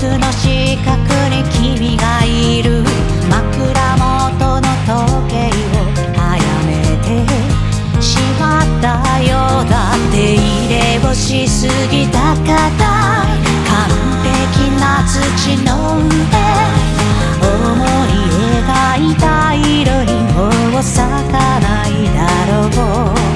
僕の視覚に君がいる。枕元の時計をあやめてしまったようだ。手入れをしすぎたかたい完璧な土の上、思い描いた色にもう咲かないだろう。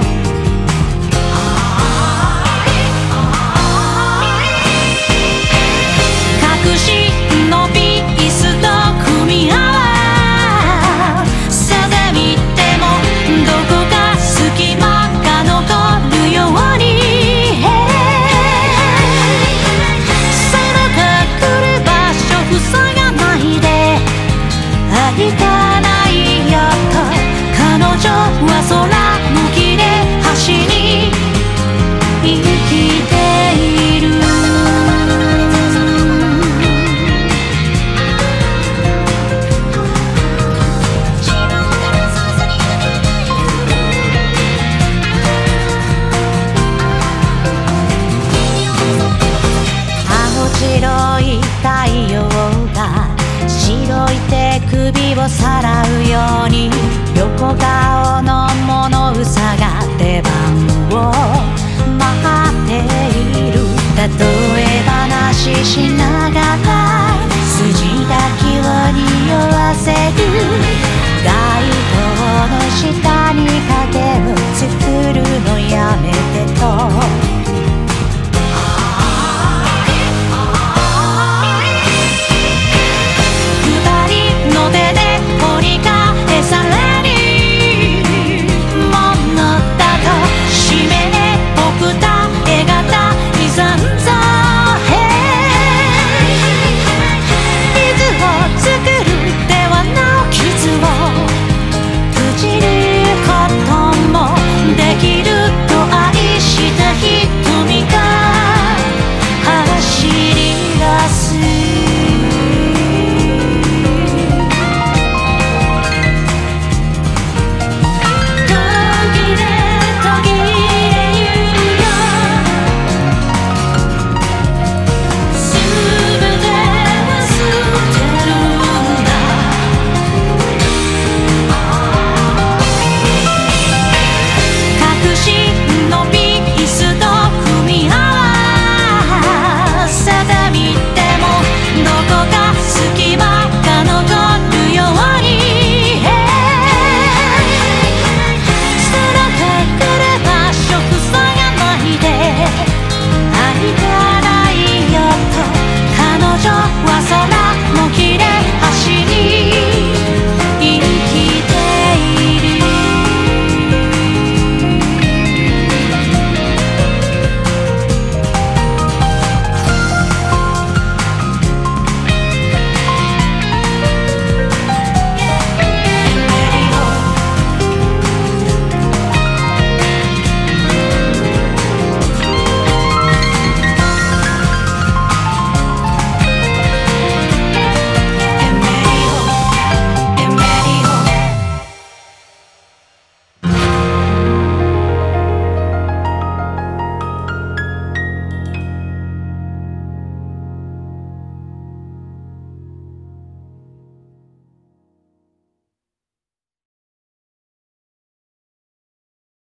隠しのピースと組み合わせてみてもどこか隙間が残るように、その隠れ場所塞がないで歩かないよと。彼女は空向きで走り生きている。白い太陽が白い手首をさらうように横顔の